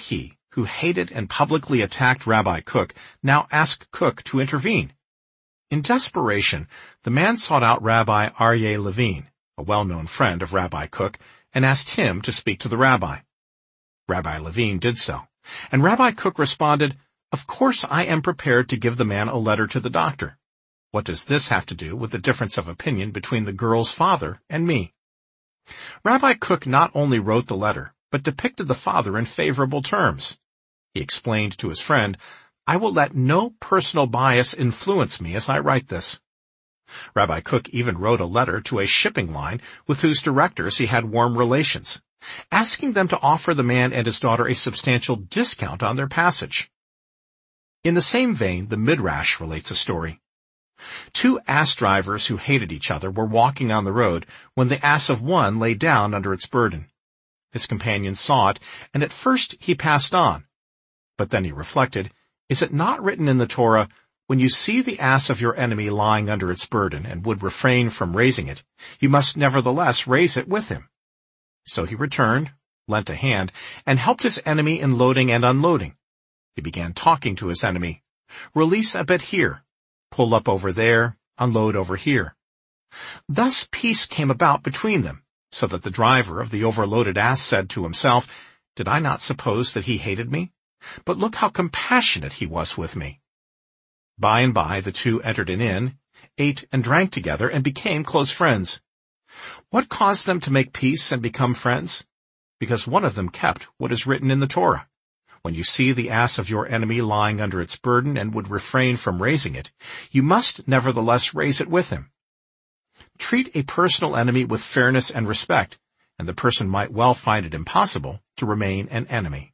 who hated and publicly attacked Rabbi Kook, now asked Kook to intervene. In desperation, the man sought out Rabbi Aryeh Levine, a well-known friend of Rabbi Kook, and asked him to speak to the rabbi. Rabbi Levine did so, and Rabbi Kook responded, "Of course I am prepared to give the man a letter to the doctor. What does this have to do with the difference of opinion between the girl's father and me?" Rabbi Kook not only wrote the letter, but depicted the father in favorable terms. He explained to his friend, "I will let no personal bias influence me as I write this." Rabbi Kook even wrote a letter to a shipping line with whose directors he had warm relations, asking them to offer the man and his daughter a substantial discount on their passage. In the same vein, the Midrash relates a story. Two ass drivers who hated each other were walking on the road when the ass of one lay down under its burden. His companion saw it, and at first he passed on. But then he reflected, "Is it not written in the Torah, 'When you see the ass of your enemy lying under its burden and would refrain from raising it, you must nevertheless raise it with him'?" So he returned, lent a hand, and helped his enemy in loading and unloading. He began talking to his enemy. "Release a bit here. Pull up over there, unload over here." Thus peace came about between them, so that the driver of the overloaded ass said to himself, "Did I not suppose that he hated me? But look how compassionate he was with me." By and by the two entered an inn, ate and drank together, and became close friends. What caused them to make peace and become friends? Because one of them kept what is written in the Torah. When you see the ass of your enemy lying under its burden and would refrain from raising it, you must nevertheless raise it with him. Treat a personal enemy with fairness and respect, and the person might well find it impossible to remain an enemy.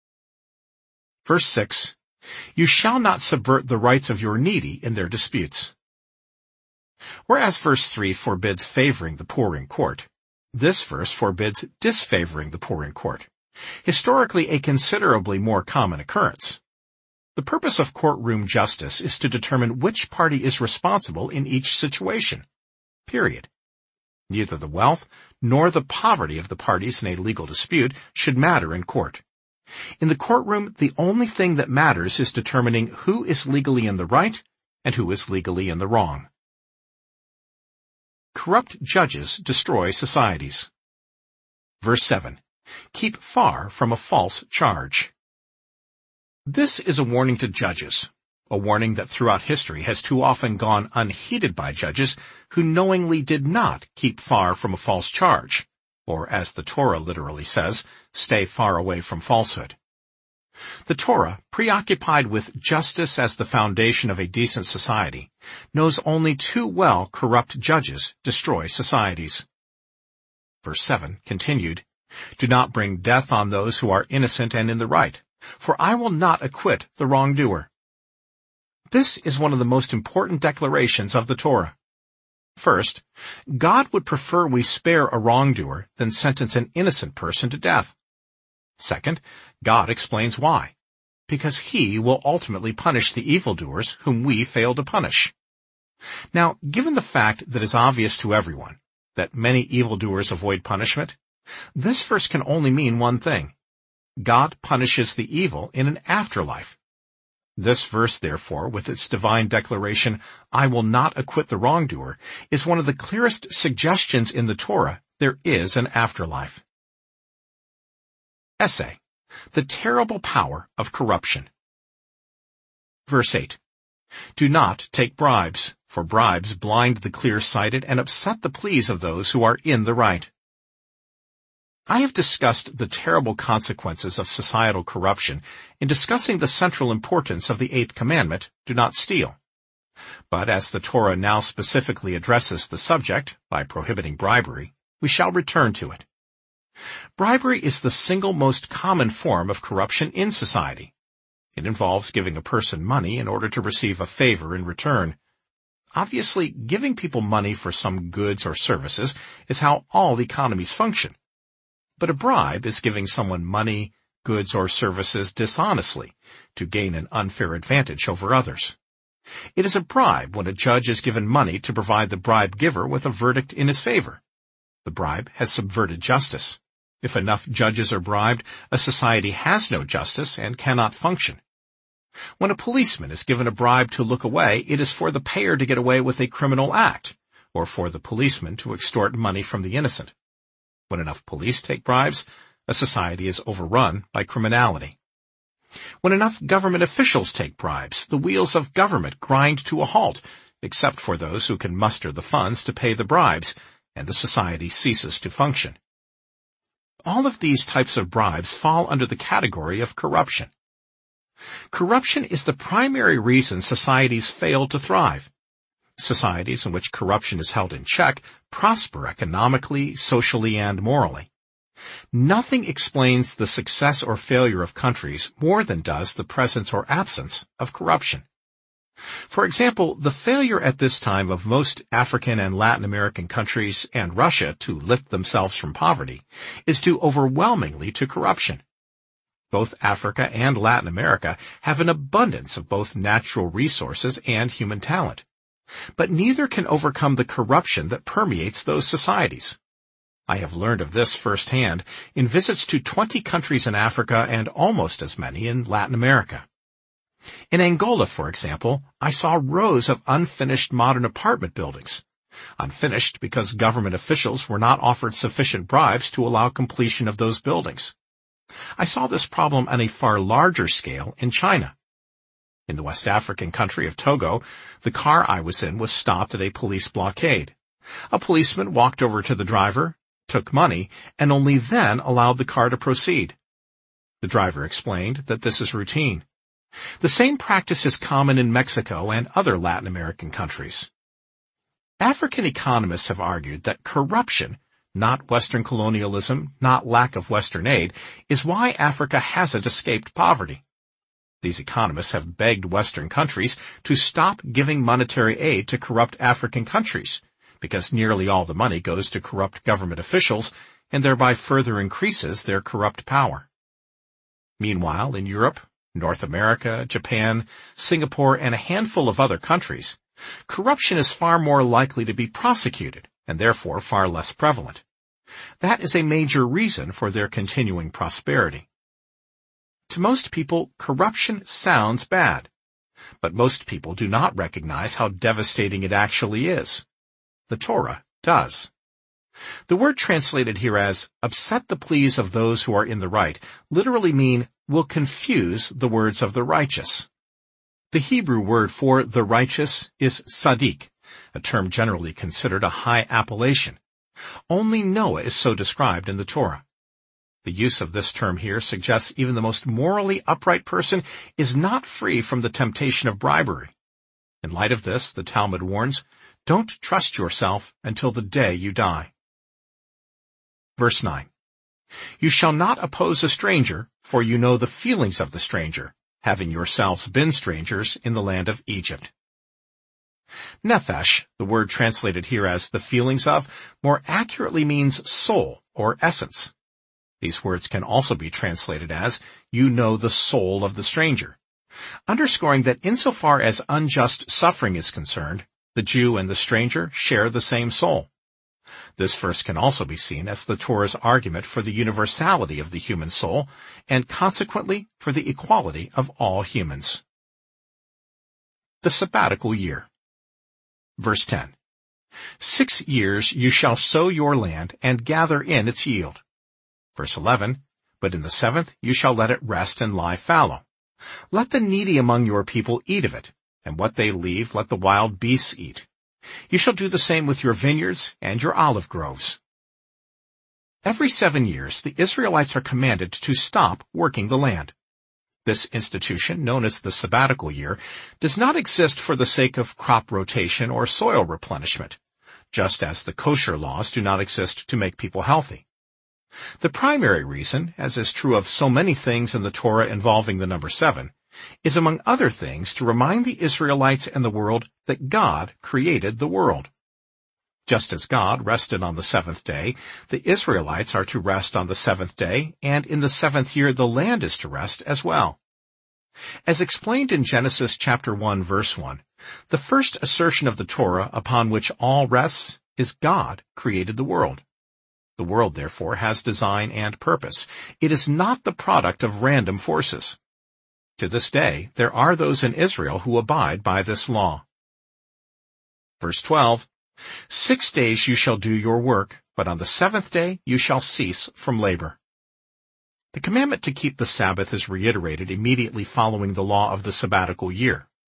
Verse 6, "You shall not subvert the rights of your needy in their disputes." Whereas verse 3 forbids favoring the poor in court, this verse forbids disfavoring the poor in court, historically a considerably more common occurrence. The purpose of courtroom justice is to determine which party is responsible in each situation. Period. Neither the wealth nor the poverty of the parties in a legal dispute should matter in court. In the courtroom, the only thing that matters is determining who is legally in the right and who is legally in the wrong. Corrupt judges destroy societies. Verse 7. Keep far from a false charge. This is a warning to judges, a warning that throughout history has too often gone unheeded by judges who knowingly did not keep far from a false charge, or as the Torah literally says, stay far away from falsehood. The Torah, preoccupied with justice as the foundation of a decent society, knows only too well corrupt judges destroy societies. Verse 7 continued, "Do not bring death on those who are innocent and in the right, for I will not acquit the wrongdoer." This is one of the most important declarations of the Torah. First, God would prefer we spare a wrongdoer than sentence an innocent person to death. Second, God explains why. Because He will ultimately punish the evildoers whom we fail to punish. Now, given the fact that is obvious to everyone, that many evildoers avoid punishment, this verse can only mean one thing. God punishes the evil in an afterlife. This verse, therefore, with its divine declaration, "I will not acquit the wrongdoer," is one of the clearest suggestions in the Torah there is an afterlife. Essay: The Terrible Power of Corruption. Verse 8. Do not take bribes, for bribes blind the clear-sighted and upset the pleas of those who are in the right. I have discussed the terrible consequences of societal corruption in discussing the central importance of the eighth commandment, do not steal. But as the Torah now specifically addresses the subject by prohibiting bribery, we shall return to it. Bribery is the single most common form of corruption in society. It involves giving a person money in order to receive a favor in return. Obviously, giving people money for some goods or services is how all economies function. But a bribe is giving someone money, goods, or services dishonestly to gain an unfair advantage over others. It is a bribe when a judge is given money to provide the bribe giver with a verdict in his favor. The bribe has subverted justice. If enough judges are bribed, a society has no justice and cannot function. When a policeman is given a bribe to look away, it is for the payer to get away with a criminal act, or for the policeman to extort money from the innocent. When enough police take bribes, a society is overrun by criminality. When enough government officials take bribes, the wheels of government grind to a halt, except for those who can muster the funds to pay the bribes, and the society ceases to function. All of these types of bribes fall under the category of corruption. Corruption is the primary reason societies fail to thrive. Societies in which corruption is held in check prosper economically, socially, and morally. Nothing explains the success or failure of countries more than does the presence or absence of corruption. For example, the failure at this time of most African and Latin American countries and Russia to lift themselves from poverty is due overwhelmingly to corruption. Both Africa and Latin America have an abundance of both natural resources and human talent. But neither can overcome the corruption that permeates those societies. I have learned of this firsthand in visits to 20 countries in Africa and almost as many in Latin America. In Angola, for example, I saw rows of unfinished modern apartment buildings. Unfinished because government officials were not offered sufficient bribes to allow completion of those buildings. I saw this problem on a far larger scale in China. In the West African country of Togo, the car I was in was stopped at a police blockade. A policeman walked over to the driver, took money, and only then allowed the car to proceed. The driver explained that this is routine. The same practice is common in Mexico and other Latin American countries. African economists have argued that corruption, not Western colonialism, not lack of Western aid, is why Africa hasn't escaped poverty. These economists have begged Western countries to stop giving monetary aid to corrupt African countries, because nearly all the money goes to corrupt government officials and thereby further increases their corrupt power. Meanwhile, in Europe, North America, Japan, Singapore, and a handful of other countries, corruption is far more likely to be prosecuted and therefore far less prevalent. That is a major reason for their continuing prosperity. To most people, corruption sounds bad, but most people do not recognize how devastating it actually is. The Torah does. The word translated here as upset the pleas of those who are in the right literally mean will confuse the words of the righteous. The Hebrew word for the righteous is tzaddik, a term generally considered a high appellation. Only Noah is so described in the Torah. The use of this term here suggests even the most morally upright person is not free from the temptation of bribery. In light of this, the Talmud warns, don't trust yourself until the day you die. Verse 9. You shall not oppose a stranger, for you know the feelings of the stranger, having yourselves been strangers in the land of Egypt. Nephesh, the word translated here as the feelings of, more accurately means soul or essence. These words can also be translated as, you know the soul of the stranger, underscoring that insofar as unjust suffering is concerned, the Jew and the stranger share the same soul. This verse can also be seen as the Torah's argument for the universality of the human soul, and consequently for the equality of all humans. The sabbatical year. Verse 10. 6 years you shall sow your land and gather in its yield. Verse 11. But in the 7th you shall let it rest and lie fallow. Let the needy among your people eat of it, and what they leave let the wild beasts eat. You shall do the same with your vineyards and your olive groves. Every 7 years, the Israelites are commanded to stop working the land. This institution, known as the sabbatical year, does not exist for the sake of crop rotation or soil replenishment, just as the kosher laws do not exist to make people healthy. The primary reason, as is true of so many things in the Torah involving the number 7, is among other things to remind the Israelites and the world that God created the world. Just as God rested on the 7th day, the Israelites are to rest on the 7th day, and in the 7th year the land is to rest as well. As explained in Genesis chapter 1 verse 1, the first assertion of the Torah upon which all rests is God created the world. The world, therefore, has design and purpose. It is not the product of random forces. To this day, there are those in Israel who abide by this law. Verse 12, 6 days you shall do your work, but on the seventh day you shall cease from labor. The commandment to keep the Sabbath is reiterated immediately following the law of the sabbatical year.